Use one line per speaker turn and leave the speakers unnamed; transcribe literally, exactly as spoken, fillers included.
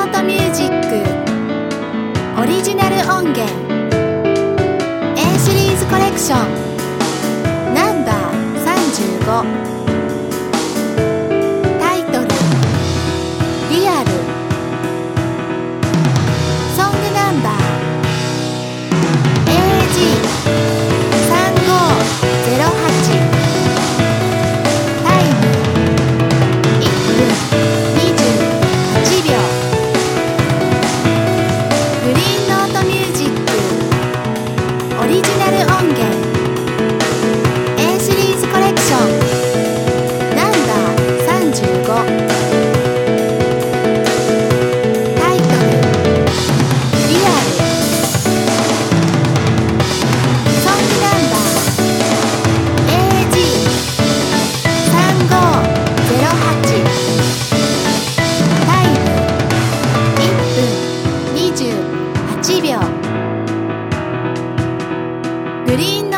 ートミュージックオリジナル音源 A シリーズコレクションナンバーさんじゅうご、タイトルリアル、ソングナンバー エージーさんごーぜろはち、タイムいっぷんにじゅうはちびょう、グリーンノートミュージックオリジナル音源 A シリーズコレクションナンバーさんじゅうご、タイトルリアル、ソングナンバー エージーさんごーぜろはち、タイムいっぷんにじゅうはちびょう、グリーン